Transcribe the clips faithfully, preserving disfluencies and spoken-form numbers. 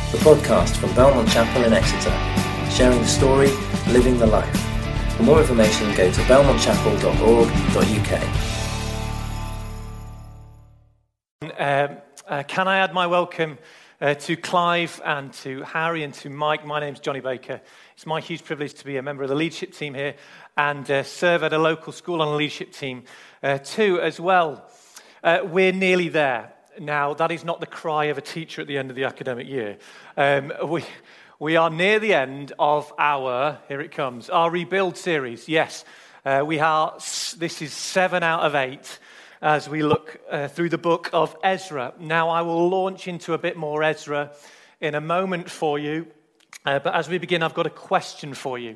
the podcast from Belmont Chapel in Exeter, sharing the story, living the life. For more information, go to belmont chapel dot org dot u k. Um, uh, can I add my welcome uh, to Clive and to Harry and to Mike? My name's Johnny Baker. It's my huge privilege to be a member of the leadership team here and uh, serve at a local school on a leadership team uh, too as well. Uh, we're nearly there. Now, that is not the cry of a teacher at the end of the academic year. Um, we we are near the end of our, here it comes, our Rebuild series. Yes, uh, we are. This is seven out of eight as we look uh, through the book of Ezra. Now, I will launch into a bit more Ezra in a moment for you. Uh, but as we begin, I've got a question for you.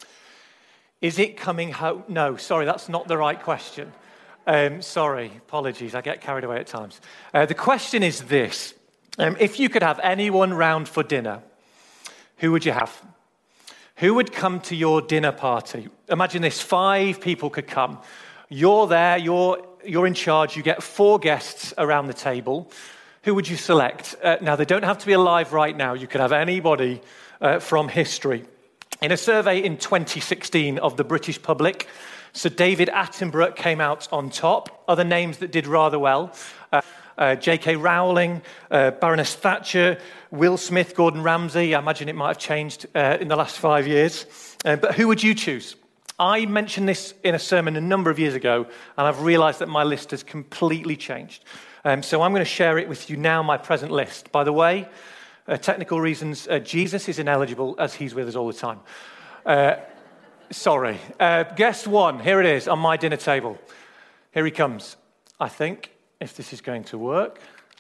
Is it coming home? No, sorry, that's not the right question. Um, sorry, apologies, I get carried away at times. Uh, the question is this. Um, if you could have anyone round for dinner, who would you have? Who would come to your dinner party? Imagine this, five people could come. You're there, you're, you're in charge, you get four guests around the table. Who would you select? Uh, now, they don't have to be alive right now. You could have anybody uh, from history. In a survey in twenty sixteen of the British public, Sir David Attenborough came out on top. Other names that did rather well, uh, uh, J K Rowling, uh, Baroness Thatcher, Will Smith, Gordon Ramsay. I imagine it might have changed uh, in the last five years. Uh, but who would you choose? I mentioned this in a sermon a number of years ago, and I've realized that my list has completely changed. Um, so I'm going to share it with you now, my present list. By the way, uh, technical reasons, uh, Jesus is ineligible as he's with us all the time. Uh, Sorry. Uh, guest one, here it is on my dinner table. Here he comes. I think, if this is going to work,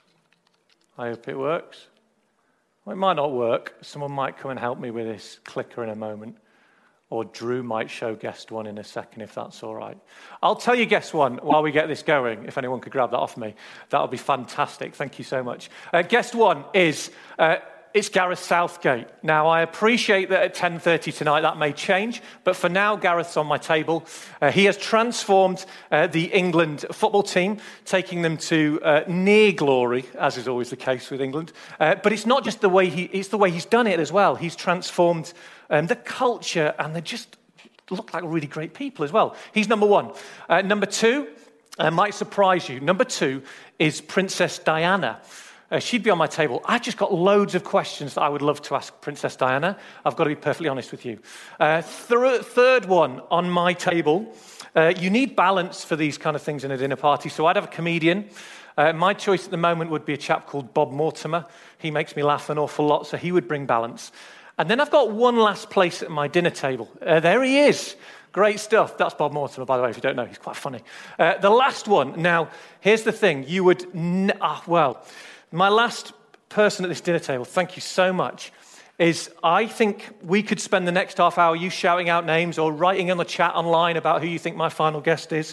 I hope it works. Well, it might not work. Someone might come and help me with this clicker in a moment. Or Drew might show guest one in a second, if that's all right. I'll tell you guest one while we get this going. If anyone could grab that off me, that would be fantastic. Thank you so much. Uh, guest one is... Uh, It's Gareth Southgate. Now, I appreciate that at ten thirty tonight that may change, but for now, Gareth's on my table. Uh, he has transformed uh, the England football team, taking them to uh, near glory, as is always the case with England. Uh, but it's not just the way he, it's the way he's done it as well. He's transformed um, the culture, and they just look like really great people as well. He's number one. Uh, number two, uh, might surprise you, number two is Princess Diana. Uh, she'd be on my table. I've just got loads of questions that I would love to ask Princess Diana. I've got to be perfectly honest with you. Uh, th- third one on my table. Uh, you need balance for these kind of things in a dinner party, so I'd have a comedian. Uh, my choice at the moment would be a chap called Bob Mortimer. He makes me laugh an awful lot, so he would bring balance. And then I've got one last place at my dinner table. Uh, there he is. Great stuff. That's Bob Mortimer, by the way, if you don't know. He's quite funny. Uh, the last one. Now, here's the thing. You would... N- ah, well... My last person at this dinner table, thank you so much, is I think we could spend the next half hour you shouting out names or writing in the chat online about who you think my final guest is.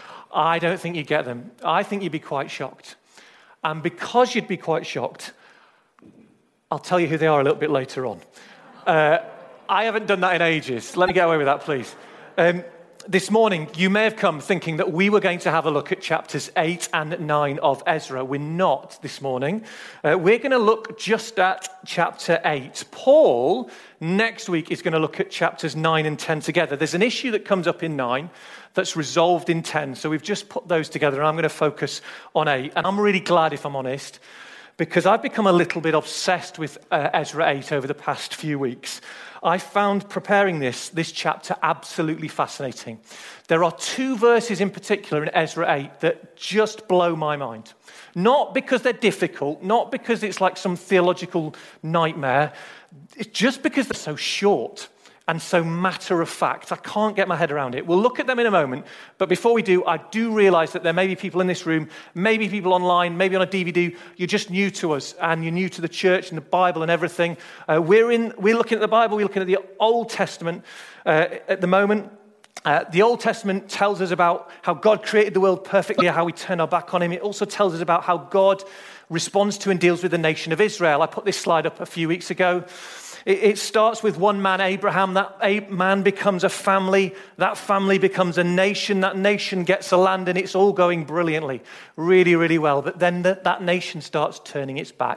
I don't think you'd get them. I think you'd be quite shocked. And because you'd be quite shocked, I'll tell you who they are a little bit later on. Uh, I haven't done that in ages. Let me get away with that, please. Um, This morning, you may have come thinking that we were going to have a look at chapters eight and nine of Ezra. We're not this morning. Uh, we're going to look just at chapter eight. Paul, next week, is going to look at chapters nine and ten together. There's an issue that comes up in nine that's resolved in ten. So we've just put those together, and I'm going to focus on eight. And I'm really glad, if I'm honest, because I've become a little bit obsessed with uh, Ezra eight over the past few weeks. I found preparing this, this chapter absolutely fascinating. There are two verses in particular in Ezra eight that just blow my mind. Not because they're difficult, not because it's like some theological nightmare. It's just because they're so short and so matter of fact. I can't get my head around it. We'll look at them in a moment. But before we do, I do realize that there may be people in this room, maybe people online, maybe on a D V D. You're just new to us and you're new to the church and the Bible and everything. Uh, we're in. We're looking at the Bible. We're looking at the Old Testament uh, at the moment. Uh, the Old Testament tells us about how God created the world perfectly, how we turn our back on him. It also tells us about how God responds to and deals with the nation of Israel. I put this slide up a few weeks ago. It starts with one man, Abraham. That man becomes a family. That family becomes a nation. That nation gets a land, and it's all going brilliantly, really, really well. But then that nation starts turning its back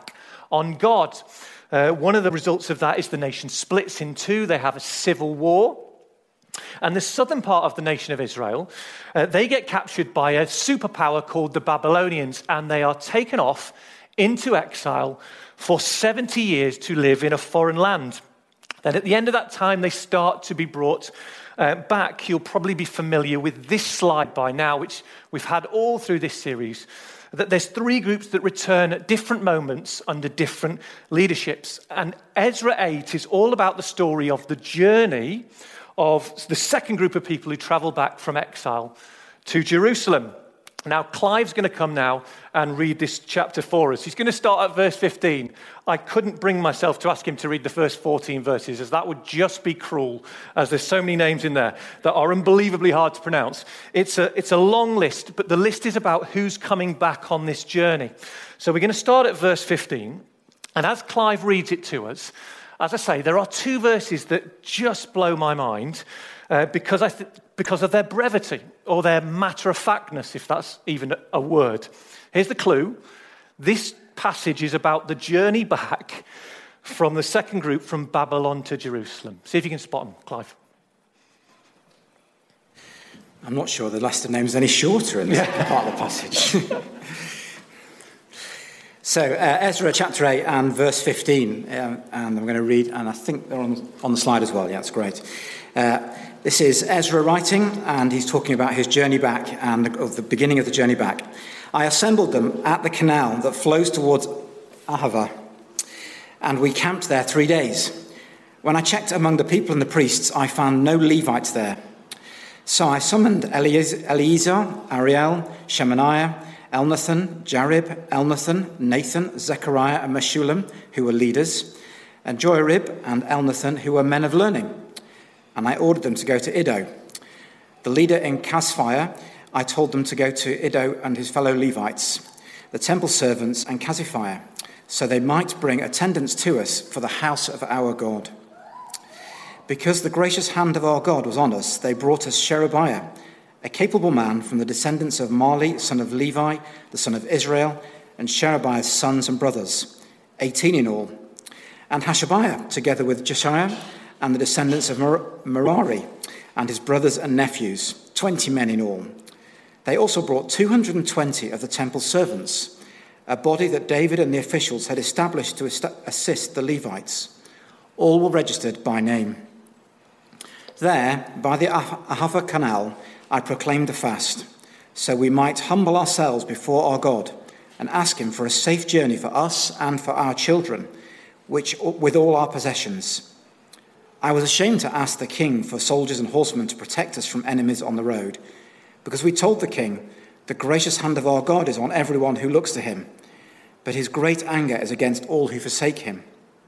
on God. Uh, one of the results of that is the nation splits in two. They have a civil war. And the southern part of the nation of Israel, uh, they get captured by a superpower called the Babylonians, and they are taken off into exile for seventy years to live in a foreign land. Then at the end of that time, they start to be brought uh, back. You'll probably be familiar with this slide by now, which we've had all through this series, that there's three groups that return at different moments under different leaderships. And Ezra eight is all about the story of the journey of the second group of people who travel back from exile to Jerusalem. Now, Clive's going to come now and read this chapter for us. He's going to start at verse fifteen. I couldn't bring myself to ask him to read the first fourteen verses, as that would just be cruel, as there's so many names in there that are unbelievably hard to pronounce. It's a, it's a long list, but the list is about who's coming back on this journey. So we're going to start at verse fifteen, and as Clive reads it to us, as I say, there are two verses that just blow my mind uh, because I th- because of their brevity or their matter-of-factness, if that's even a word. Here's the clue. This passage is about the journey back from the second group from Babylon to Jerusalem. See if you can spot them, Clive. I'm not sure the list of names is any shorter in this yeah. part of the passage. So, uh, Ezra chapter eight and verse fifteen, uh, and I'm going to read, and I think they're on, on the slide as well. Yeah, that's great. Uh, this is Ezra writing, and he's talking about his journey back and the, of the beginning of the journey back. I assembled them at the canal that flows towards Ahava, and we camped there three days. When I checked among the people and the priests, I found no Levites there. So I summoned Eleazar, Ariel, Shemaiah, Elnathan, Jarib, Elnathan, Nathan, Zechariah, and Meshullam, who were leaders, and Joarib and Elnathan, who were men of learning. And I ordered them to go to Iddo. The leader in Casphire, I told them to go to Iddo and his fellow Levites, the temple servants and Casiphiah, so they might bring attendance to us for the house of our God. Because the gracious hand of our God was on us, they brought us Sherebiah, a capable man from the descendants of Mali, son of Levi, the son of Israel, and Sherebiah's sons and brothers, eighteen in all, and Hashabiah, together with Jeshaiah, and the descendants of Mer- Merari, and his brothers and nephews, twenty men in all. They also brought two hundred twenty of the temple servants, a body that David and the officials had established to est- assist the Levites. All were registered by name. There, by the Ahava Canal, I proclaimed a fast, so we might humble ourselves before our God and ask him for a safe journey for us and for our children, which with all our possessions. I was ashamed to ask the king for soldiers and horsemen to protect us from enemies on the road, because we told the king, the gracious hand of our God is on everyone who looks to him, but his great anger is against all who forsake him.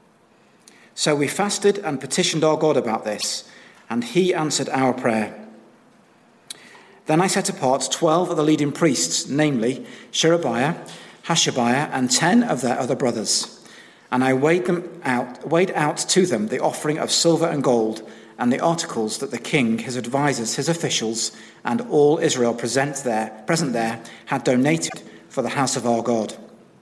So we fasted and petitioned our God about this, and he answered our prayer. Then I set apart twelve of the leading priests, namely Sherebiah, Hashabiah, and ten of their other brothers. And I weighed them out, weighed out to them the offering of silver and gold, and the articles that the king, his advisers, his officials, and all Israel present there, present there had donated for the house of our God.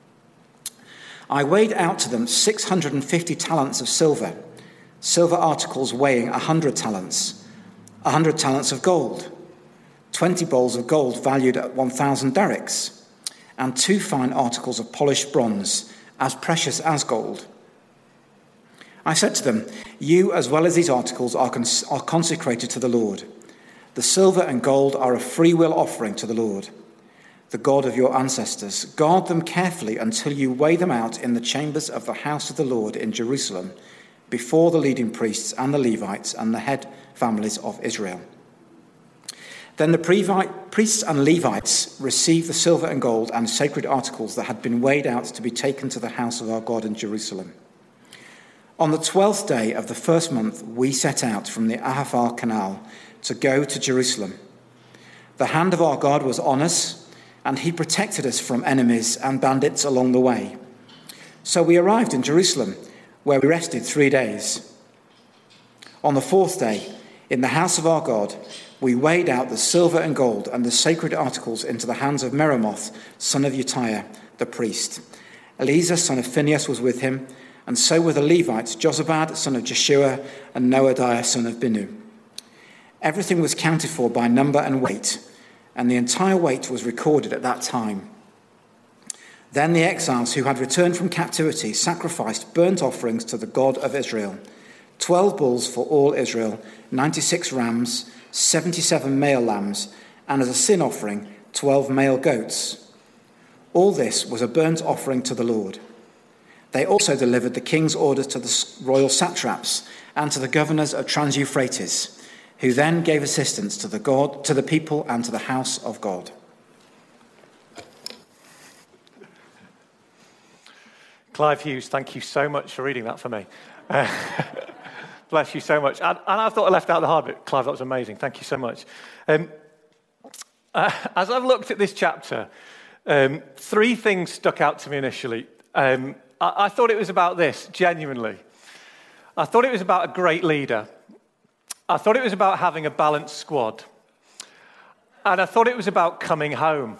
I weighed out to them six hundred fifty talents of silver, silver articles weighing a hundred talents, a hundred talents of gold, twenty bowls of gold valued at one thousand darics, and two fine articles of polished bronze, as precious as gold. I said to them, you as well as these articles are, cons- are consecrated to the Lord. The silver and gold are a free will offering to the Lord, the God of your ancestors. Guard them carefully until you weigh them out in the chambers of the house of the Lord in Jerusalem, before the leading priests and the Levites and the head families of Israel. Then the priests and Levites received the silver and gold and sacred articles that had been weighed out to be taken to the house of our God in Jerusalem. On the twelfth day of the first month, we set out from the Ahava Canal to go to Jerusalem. The hand of our God was on us, and he protected us from enemies and bandits along the way. So we arrived in Jerusalem, where we rested three days. On the fourth day, in the house of our God, we weighed out the silver and gold and the sacred articles into the hands of Meremoth, son of Utiah, the priest, Eleazar, son of Phinehas, was with him, and so were the Levites, Jozabad, son of Jeshua, and Noadiah, son of Binu. Everything was counted for by number and weight, and the entire weight was recorded at that time. Then the exiles who had returned from captivity sacrificed burnt offerings to the God of Israel, twelve bulls for all Israel, ninety-six rams, seventy-seven male lambs, and as a sin offering, twelve male goats. All this was a burnt offering to the Lord. They also delivered the king's orders to the royal satraps and to the governors of Trans-Euphrates, who then gave assistance to the God, to the people and to the house of God. Clive Hughes, thank you so much for reading that for me. Uh, bless you so much. And, and I thought I left out the hard bit. Clive, that was amazing. Thank you so much. Um, uh, as I've looked at this chapter, um, three things stuck out to me initially. Um, I, I thought it was about this, genuinely. I thought it was about a great leader. I thought it was about having a balanced squad. And I thought it was about coming home.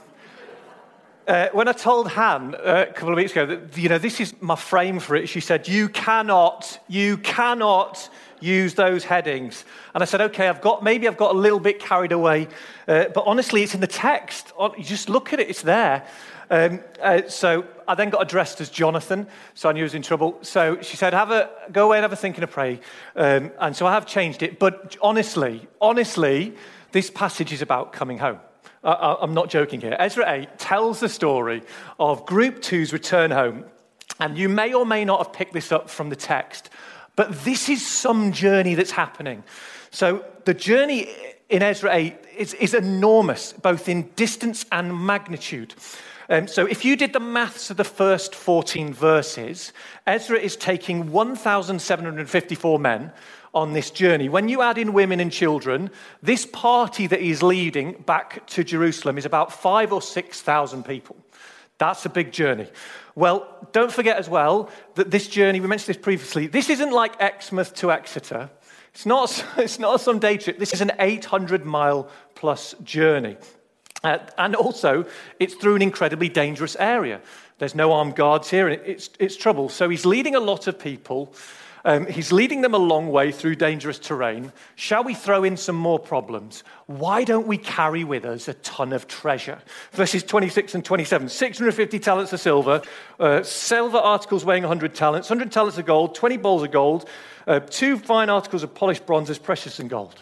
Uh, when I told Han uh, a couple of weeks ago that, you know, this is my frame for it, she said, you cannot, you cannot use those headings. And I said, okay, I've got, maybe I've got a little bit carried away, uh, but honestly, it's in the text. You just look at it, it's there. Um, uh, so I then got addressed as Jonathan, so I knew I was in trouble. So she said, "Have a go away and have a think and a pray." Um, and so I have changed it. But honestly, honestly, this passage is about coming home. Uh, I'm not joking here. Ezra eight tells the story of Group two's return home. And you may or may not have picked this up from the text, but this is some journey that's happening. So the journey in Ezra eight is, is enormous, both in distance and magnitude. Um, so if you did the maths of the first fourteen verses, Ezra is taking one thousand seven hundred fifty-four men on this journey. When you add in women and children, this party that he's leading back to Jerusalem is about five or six thousand people. That's a big journey. Well, don't forget as well that this journey, we mentioned this previously, this isn't like Exmouth to Exeter. It's not, it's not some day trip. This is an eight hundred mile plus journey. Uh, and also, it's through an incredibly dangerous area. There's no armed guards here, and it's, it's trouble. So he's leading a lot of people. Um, he's leading them a long way through dangerous terrain. Shall we throw in some more problems? Why don't we carry with us a ton of treasure? Verses twenty-six and twenty-seven, six hundred fifty talents of silver, uh, silver articles weighing one hundred talents, one hundred talents of gold, twenty bowls of gold, uh, two fine articles of polished bronze as precious in gold.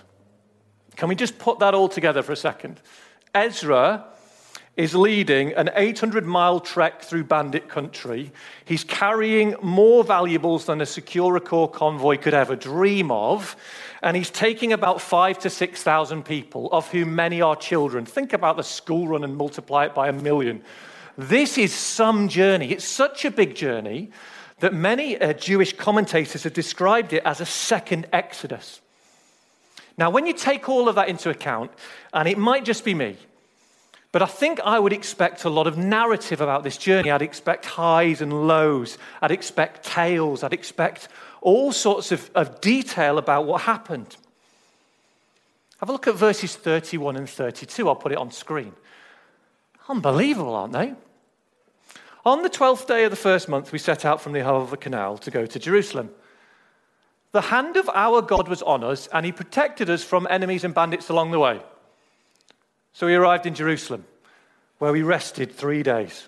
Can we just put that all together for a second? Ezra is leading an eight hundred mile trek through bandit country. He's carrying more valuables than a Secure Corps convoy could ever dream of. And he's taking about five to six thousand people, of whom many are children. Think about the school run and multiply it by a million. This is some journey. It's such a big journey that many uh, Jewish commentators have described it as a second Exodus. Now, when you take all of that into account, and it might just be me, but I think I would expect a lot of narrative about this journey. I'd expect highs and lows. I'd expect tales. I'd expect all sorts of, of detail about what happened. Have a look at verses thirty-one and thirty-two. I'll put it on screen. Unbelievable, aren't they? On the twelfth day of the first month, we set out from the Ahava Canal to go to Jerusalem. The hand of our God was on us, and he protected us from enemies and bandits along the way. So we arrived in Jerusalem, where we rested three days.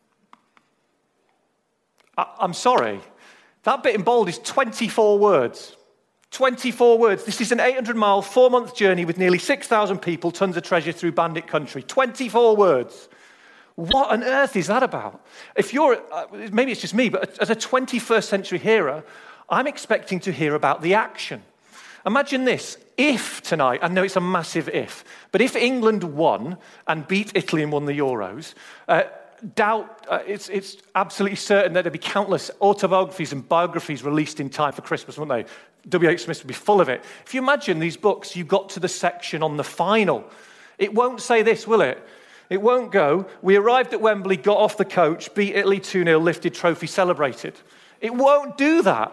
I- I'm sorry, that bit in bold is twenty-four words. twenty-four words. This is an eight hundred mile, four-month journey with nearly six thousand people, tons of treasure through bandit country. twenty-four words. What on earth is that about? If you're, uh, maybe it's just me, but as a twenty-first century hearer, I'm expecting to hear about the action. Imagine this. If tonight, I know it's a massive if, but if England won and beat Italy and won the Euros, uh, doubt, uh, it's, it's absolutely certain that there'd be countless autobiographies and biographies released in time for Christmas, wouldn't they? W H Smith would be full of it. If you imagine these books, you got to the section on the final. It won't say this, will it? It won't go, we arrived at Wembley, got off the coach, beat Italy two nil, lifted trophy, celebrated. It won't do that.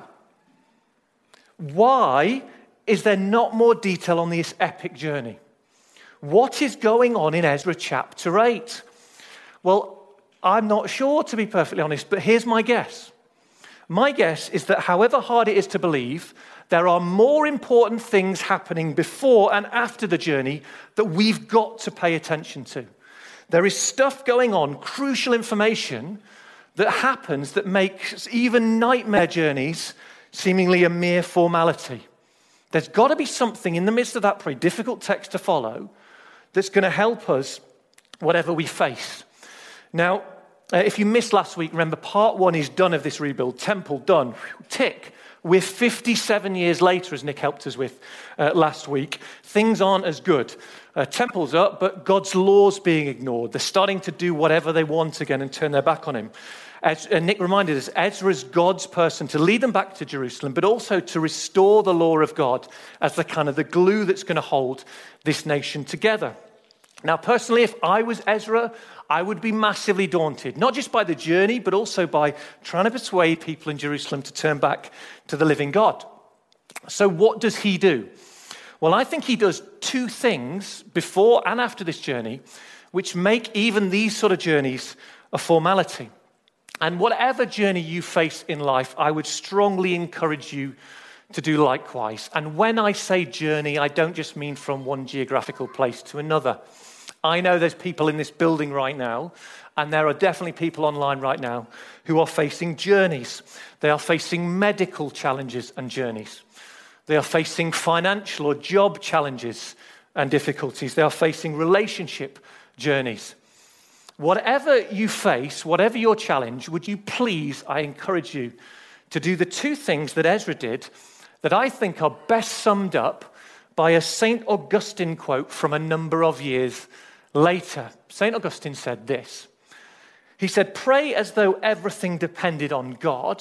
Why is there not more detail on this epic journey? What is going on in Ezra chapter eight? Well, I'm not sure, to be perfectly honest, but here's my guess. My guess is that however hard it is to believe, there are more important things happening before and after the journey that we've got to pay attention to. There is stuff going on, crucial information that happens that makes even nightmare journeys seemingly a mere formality. There's got to be something in the midst of that pretty difficult text to follow that's going to help us whatever we face. Now, uh, if you missed last week, remember part one is done of this rebuild. Temple done. Tick. We're fifty-seven years later, as Nick helped us with uh, last week. Things aren't as good. Uh, temple's up, but God's law's being ignored. They're starting to do whatever they want again and turn their back on him. As, uh, Nick reminded us, Ezra's God's person to lead them back to Jerusalem, but also to restore the law of God as the kind of the glue that's going to hold this nation together. Now, personally, if I was Ezra, I would be massively daunted, not just by the journey, but also by trying to persuade people in Jerusalem to turn back to the living God. So what does he do? Well, I think he does two things before and after this journey, which make even these sort of journeys a formality. And whatever journey you face in life, I would strongly encourage you to do likewise. And when I say journey, I don't just mean from one geographical place to another. I know there's people in this building right now, and there are definitely people online right now who are facing journeys. They are facing medical challenges and journeys. They are facing financial or job challenges and difficulties. They are facing relationship journeys. Whatever you face, whatever your challenge, would you please, I encourage you to do the two things that Ezra did that I think are best summed up by a Saint Augustine quote from a number of years later. Saint Augustine said this. He said, "Pray as though everything depended on God.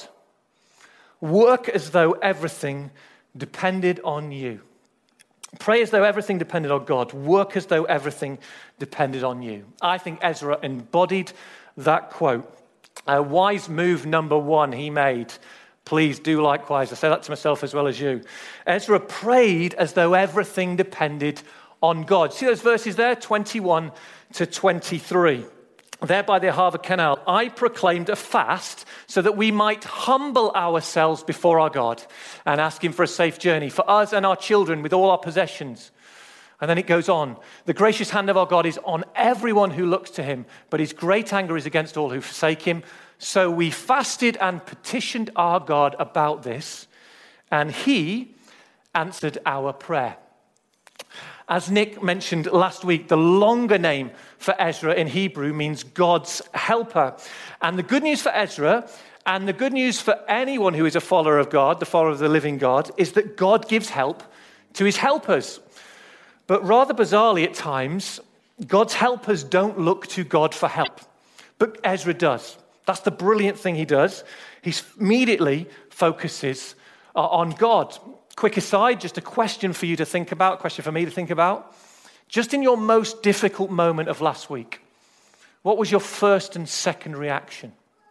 Work as though everything depended on you." Pray as though everything depended on God. Work as though everything depended on you. I think Ezra embodied that quote. A wise move number one he made. Please do likewise. I say that to myself as well as you. Ezra prayed as though everything depended on God. See those verses there, twenty-one to twenty-three. There by the Ahava Canal, I proclaimed a fast so that we might humble ourselves before our God and ask him for a safe journey for us and our children with all our possessions. And then it goes on. The gracious hand of our God is on everyone who looks to him, but his great anger is against all who forsake him. So we fasted and petitioned our God about this, and he answered our prayer. As Nick mentioned last week, the longer name for Ezra in Hebrew means God's helper. And the good news for Ezra, and the good news for anyone who is a follower of God, the follower of the living God, is that God gives help to his helpers. But rather bizarrely at times, God's helpers don't look to God for help. But Ezra does. That's the brilliant thing he does. He immediately focuses on God. Quick aside, just a question for you to think about, a question for me to think about. Just in your most difficult moment of last week, what was your first and second reaction?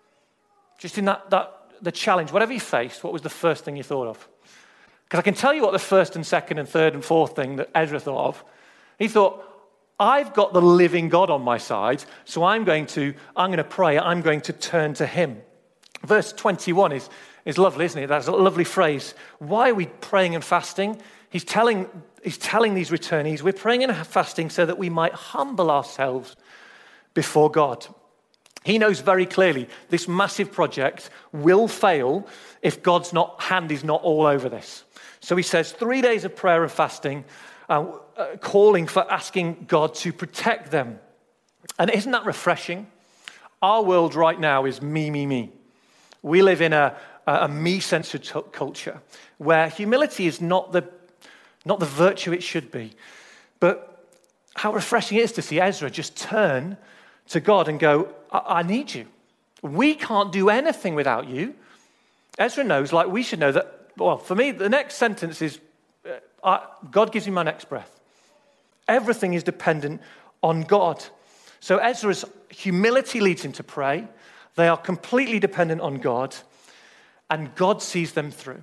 Just in that, that the challenge, whatever you faced, what was the first thing you thought of? Because I can tell you what the first and second and third and fourth thing that Ezra thought of. He thought, I've got the living God on my side, so I'm going to, I'm going to pray, I'm going to turn to him. Verse twenty-one is, is lovely, isn't it? That's a lovely phrase. Why are we praying and fasting? He's telling, he's telling these returnees, we're praying and fasting so that we might humble ourselves before God. He knows very clearly this massive project will fail if God's not, hand is not all over this. So he says three days of prayer and fasting, uh, uh, calling for asking God to protect them. And isn't that refreshing? Our world right now is me, me, me. We live in a, a me-centered t- culture where humility is not the, not the virtue it should be. But how refreshing it is to see Ezra just turn to God and go, I, I need you. We can't do anything without you. Ezra knows, like we should know that, well, for me, the next sentence is, uh, I, God gives me my next breath. Everything is dependent on God. So Ezra's humility leads him to pray. They are completely dependent on God, and God sees them through.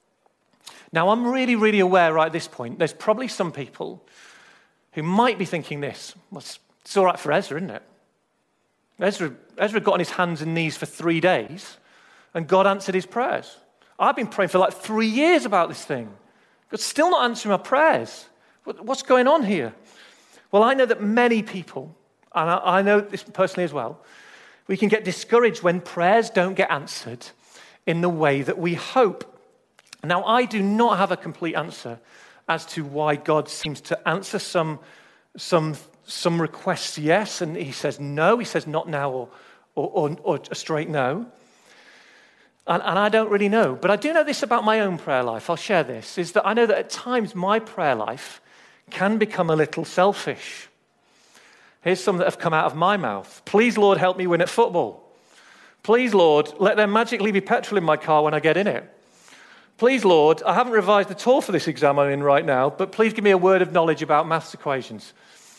Now, I'm really, really aware right at this point, there's probably some people who might be thinking this. Well, it's, it's all right for Ezra, isn't it? Ezra, Ezra got on his hands and knees for three days, and God answered his prayers. I've been praying for like three years about this thing. God's still not answering my prayers. What's going on here? Well, I know that many people, and I know this personally as well, we can get discouraged when prayers don't get answered in the way that we hope. Now, I do not have a complete answer as to why God seems to answer some, some, some requests yes, and he says no, he says not now, or, or, or, or a straight no. And, and I don't really know. But I do know this about my own prayer life. I'll share this, is that I know that at times my prayer life can become a little selfish. Here's some that have come out of my mouth. Please, Lord, help me win at football. Please, Lord, let there magically be petrol in my car when I get in it. Please, Lord, I haven't revised at all for this exam I'm in right now, but please give me a word of knowledge about maths equations.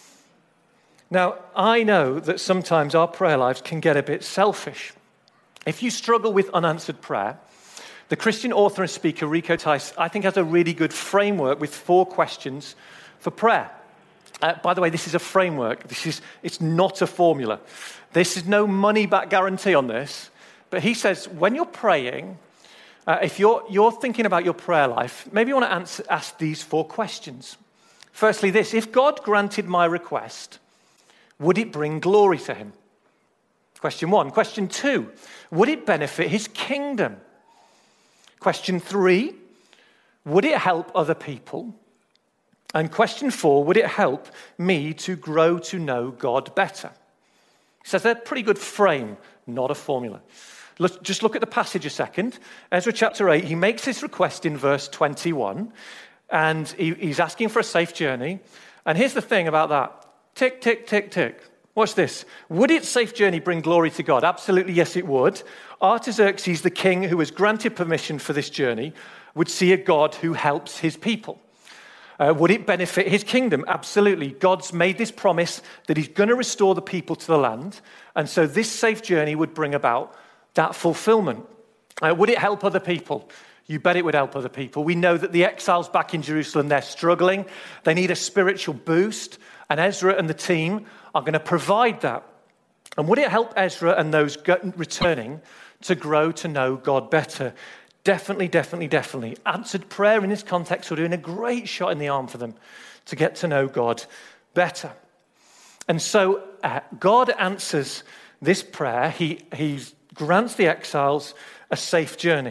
Now, I know that sometimes our prayer lives can get a bit selfish. If you struggle with unanswered prayer, the Christian author and speaker Rico Tice, I think, has a really good framework with four questions for prayer. Uh, by the way, this is a framework. This is, it's not a formula. This is no money-back guarantee on this. But he says, when you're praying, uh, if you're, you're thinking about your prayer life, maybe you want to answer, ask these four questions. Firstly, this: if God granted my request, would it bring glory to him? Question one. Question two, would it benefit his kingdom? Question three, would it help other people? And question four, would it help me to grow to know God better? He says they're a pretty good frame, not a formula. Let's just look at the passage a second. Ezra chapter eight, he makes this request in verse twenty-one, and he, he's asking for a safe journey. And here's the thing about that. Tick, tick, tick, tick. Watch this. Would its safe journey bring glory to God? Absolutely, yes, it would. Artaxerxes, the king who was granted permission for this journey, would see a God who helps his people. Uh, would it benefit his kingdom? Absolutely. God's made this promise that he's going to restore the people to the land, and so this safe journey would bring about that fulfillment. Uh, would it help other people? You bet it would help other people. We know that the exiles back in Jerusalem, they're struggling. They need a spiritual boost, and Ezra and the team are going to provide that. And would it help Ezra and those returning to grow to know God better? Definitely, definitely, definitely. Answered prayer in this context would have been a great shot in the arm for them to get to know God better. And so uh, God answers this prayer. He, he grants the exiles a safe journey.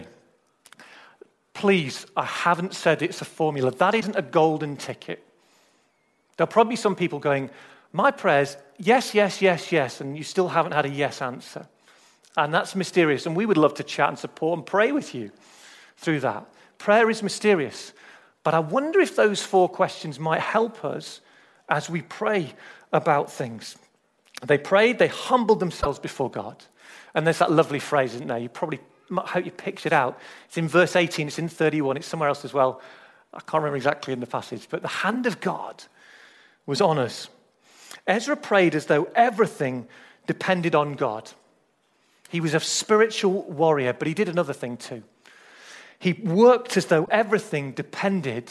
Please, I haven't said it's a formula. That isn't a golden ticket. There'll probably be some people going, my prayers, yes, yes, yes, yes, and you still haven't had a yes answer. And that's mysterious, and we would love to chat and support and pray with you through that. Prayer is mysterious, but I wonder if those four questions might help us as we pray about things. They prayed, they humbled themselves before God. And there's that lovely phrase, isn't there? You probably, I hope you picked it out. It's in verse eighteen, it's in thirty-one, it's somewhere else as well. I can't remember exactly in the passage, but the hand of God was on us. Ezra prayed as though everything depended on God. He was a spiritual warrior, but he did another thing too. He worked as though everything depended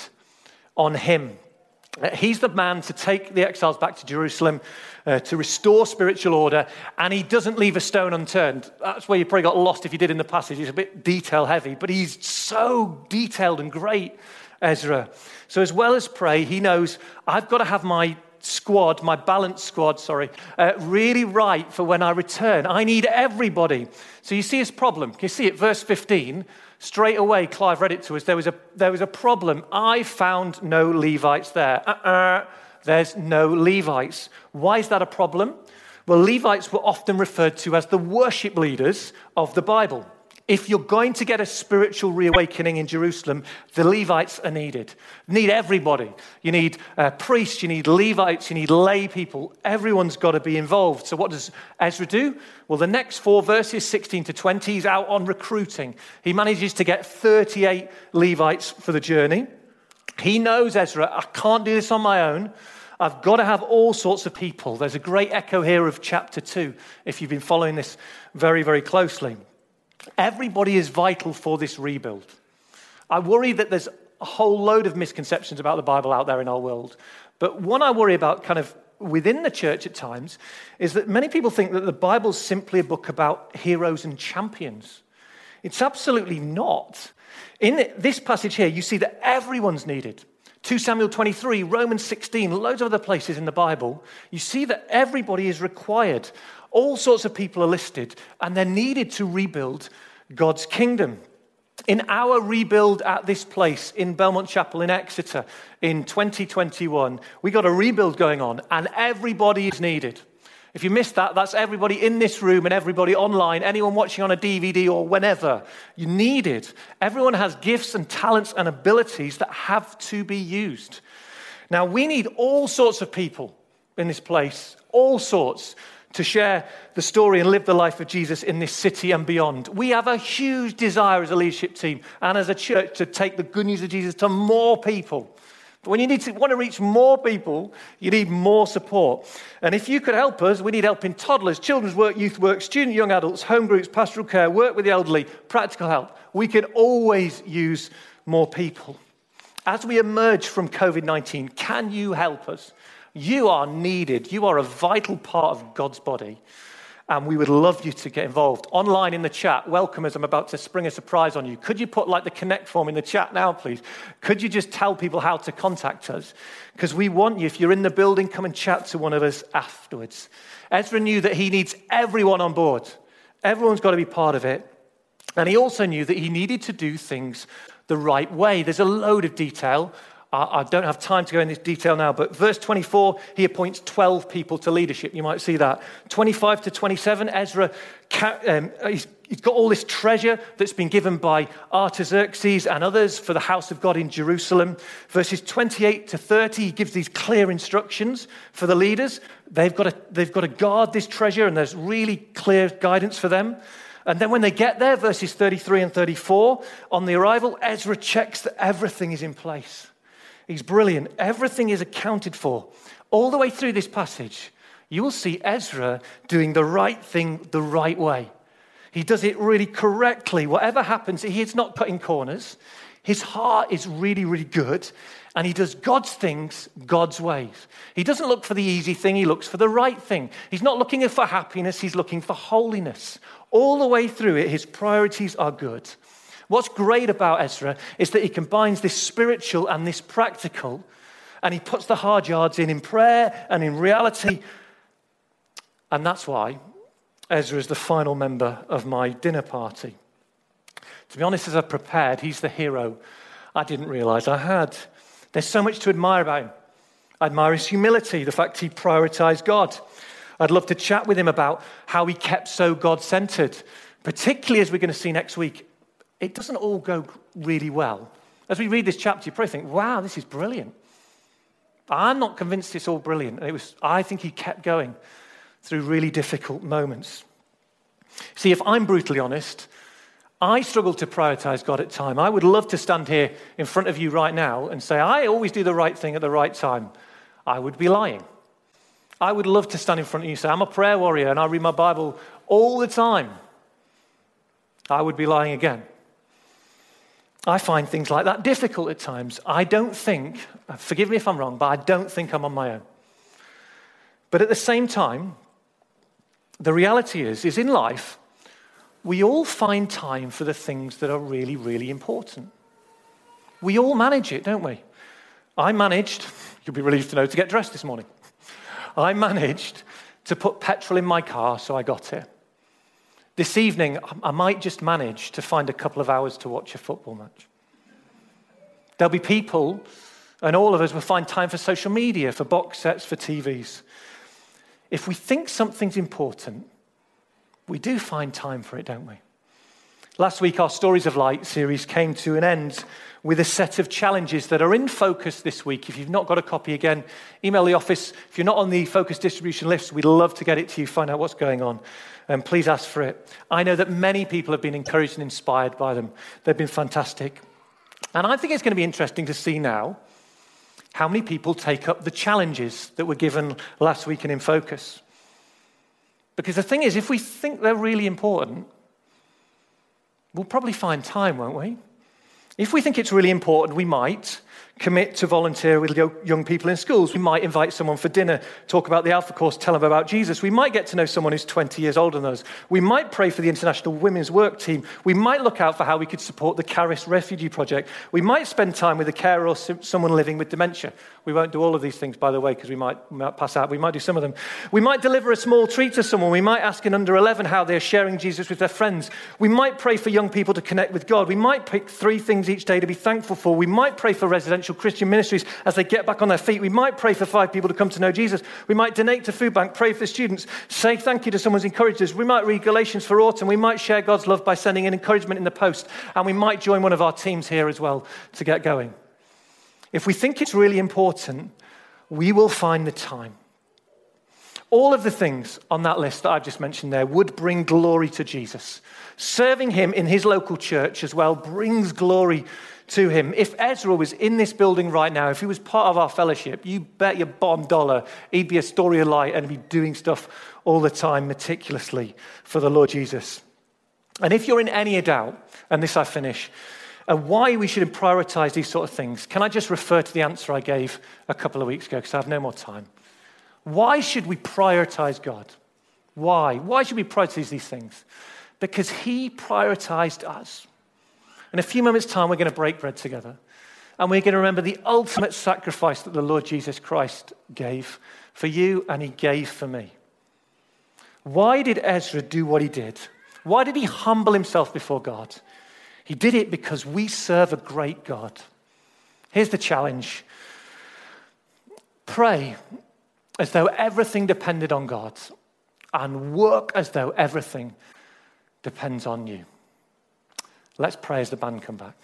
on him. He's the man to take the exiles back to Jerusalem, uh, to restore spiritual order, and he doesn't leave a stone unturned. That's where you probably got lost if you did in the passage. It's a bit detail heavy, but he's so detailed and great, Ezra. So as well as pray, he knows, I've got to have my squad, my balance squad, sorry, uh, really right for when I return. I need everybody. So you see his problem. Can you see it? Verse fifteen, straight away, Clive read it to us. There was a, there was a problem. I found no Levites there. Uh-uh, there's no Levites. Why is that a problem? Well, Levites were often referred to as the worship leaders of the Bible. If you're going to get a spiritual reawakening in Jerusalem, the Levites are needed. You need everybody. You need uh, priests, you need Levites, you need lay people. Everyone's got to be involved. So what does Ezra do? Well, the next four verses, sixteen to twenty, he's out on recruiting. He manages to get thirty-eight Levites for the journey. He knows, Ezra, I can't do this on my own. I've got to have all sorts of people. There's a great echo here of chapter two, if you've been following this very, very closely. Everybody is vital for this rebuild. I worry that there's a whole load of misconceptions about the Bible out there in our world. But one I worry about kind of within the church at times is that many people think that the Bible's simply a book about heroes and champions. It's absolutely not. In this passage here, you see that everyone's needed. Second Samuel twenty-three, Romans sixteen, loads of other places in the Bible. You see that everybody is required. All sorts of people are listed, and they're needed to rebuild God's kingdom. In our rebuild at this place, in Belmont Chapel in Exeter, in twenty twenty-one, we got a rebuild going on, and everybody is needed. If you missed that, that's everybody in this room and everybody online, anyone watching on a D V D or whenever. You need it. Everyone has gifts and talents and abilities that have to be used. Now, we need all sorts of people in this place, all sorts, to share the story and live the life of Jesus in this city and beyond. We have a huge desire as a leadership team and as a church to take the good news of Jesus to more people. But when you need to want to reach more people, you need more support. And if you could help us, we need help in toddlers, children's work, youth work, student young adults, home groups, pastoral care, work with the elderly, practical help. We can always use more people. As we emerge from covid nineteen, can you help us? You are needed. You are a vital part of God's body. And we would love you to get involved. Online in the chat, welcome as I'm about to spring a surprise on you. Could you put like the connect form in the chat now, please? Could you just tell people how to contact us? Because we want you, if you're in the building, come and chat to one of us afterwards. Ezra knew that he needs everyone on board. Everyone's got to be part of it. And he also knew that he needed to do things the right way. There's a load of detail. I don't have time to go into this detail now, but verse twenty-four, he appoints twelve people to leadership. You might see that. twenty-five to twenty-seven, Ezra, um, he's, he's got all this treasure that's been given by Artaxerxes and others for the house of God in Jerusalem. Verses twenty-eight to thirty, he gives these clear instructions for the leaders. They've got to, they've got to guard this treasure, and there's really clear guidance for them. And then when they get there, verses thirty-three and thirty-four, on the arrival, Ezra checks that everything is in place. He's brilliant. Everything is accounted for. All the way through this passage, you will see Ezra doing the right thing the right way. He does it really correctly. Whatever happens, he is not cutting corners. His heart is really, really good. And he does God's things God's ways. He doesn't look for the easy thing. He looks for the right thing. He's not looking for happiness. He's looking for holiness. All the way through it, his priorities are good. What's great about Ezra is that he combines this spiritual and this practical, and he puts the hard yards in in prayer and in reality. And that's why Ezra is the final member of my dinner party. To be honest, as I prepared, he's the hero I didn't realize I had. There's so much to admire about him. I admire his humility, the fact he prioritized God. I'd love to chat with him about how he kept so God-centered, particularly as we're going to see next week. It doesn't all go really well. As we read this chapter, you probably think, wow, this is brilliant. I'm not convinced it's all brilliant. It was, I think he kept going through really difficult moments. See, if I'm brutally honest, I struggle to prioritize God at times. I would love to stand here in front of you right now and say, I always do the right thing at the right time. I would be lying. I would love to stand in front of you and say, I'm a prayer warrior and I read my Bible all the time. I would be lying again. I find things like that difficult at times. I don't think, forgive me if I'm wrong, but I don't think I'm on my own. But at the same time, the reality is, is in life, we all find time for the things that are really, really important. We all manage it, don't we? I managed, you'll be relieved to know, to get dressed this morning. I managed to put petrol in my car, so I got here. This evening, I might just manage to find a couple of hours to watch a football match. There'll be people, and all of us will find time for social media, for box sets, for T Vs. If we think something's important, we do find time for it, don't we? Last week, our Stories of Light series came to an end with a set of challenges that are in focus this week. If you've not got a copy, again, email the office. If you're not on the focus distribution list, we'd love to get it to you, find out what's going on. And please ask for it. I know that many people have been encouraged and inspired by them. They've been fantastic. And I think it's going to be interesting to see now how many people take up the challenges that were given last week and in focus. Because the thing is, if we think they're really important, we'll probably find time, won't we? If we think it's really important, we might commit to volunteer with young people in schools. We might invite someone for dinner, talk about the Alpha Course, tell them about Jesus. We might get to know someone who's twenty years older than us. We might pray for the International Women's Work Team. We might look out for how we could support the Caris Refugee Project. We might spend time with a carer or someone living with dementia. We won't do all of these things, by the way, because we might, we might pass out. We might do some of them. We might deliver a small treat to someone. We might ask an under eleven how they're sharing Jesus with their friends. We might pray for young people to connect with God. We might pick three things each day to be thankful for. We might pray for residential Christian ministries as they get back on their feet. We might pray for five people to come to know Jesus. We might donate to food bank, pray for students, say thank you to someone who's encouraged us. We might read Galatians for autumn. We might share God's love by sending an encouragement in the post. And we might join one of our teams here as well to get going. If we think it's really important, we will find the time. All of the things on that list that I've just mentioned there would bring glory to Jesus. Serving him in his local church as well brings glory to him. If Ezra was in this building right now, if he was part of our fellowship, you bet your bottom dollar he'd be a story of light and be doing stuff all the time meticulously for the Lord Jesus. And if you're in any doubt, and this I finish, uh, why we should prioritize these sort of things, can I just refer to the answer I gave a couple of weeks ago because I have no more time. Why should we prioritize God? Why? Why should we prioritize these things? Because he prioritized us. In a few moments' time, we're going to break bread together. And we're going to remember the ultimate sacrifice that the Lord Jesus Christ gave for you and he gave for me. Why did Ezra do what he did? Why did he humble himself before God? He did it because we serve a great God. Here's the challenge. Pray as though everything depended on God and work as though everything depends on you. Let's pray as the band come back.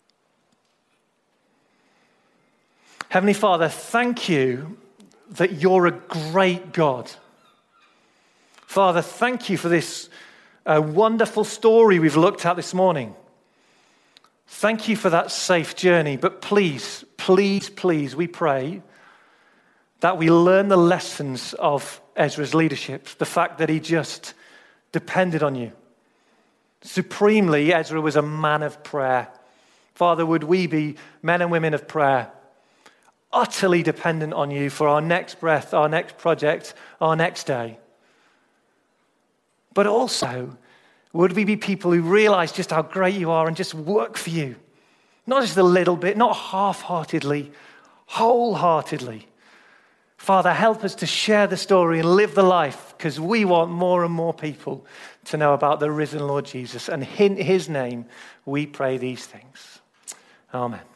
Heavenly Father, thank you that you're a great God. Father, thank you for this uh, wonderful story we've looked at this morning. Thank you for that safe journey. But please, please, please, we pray that we learn the lessons of Ezra's leadership, the fact that he just depended on you. Supremely, Ezra was a man of prayer. Father, would we be men and women of prayer, utterly dependent on you for our next breath, our next project, our next day. But also, would we be people who realize just how great you are and just work for you? Not just a little bit, not half-heartedly, wholeheartedly. Father, help us to share the story and live the life because we want more and more people to know about the risen Lord Jesus. And in his name, we pray these things. Amen.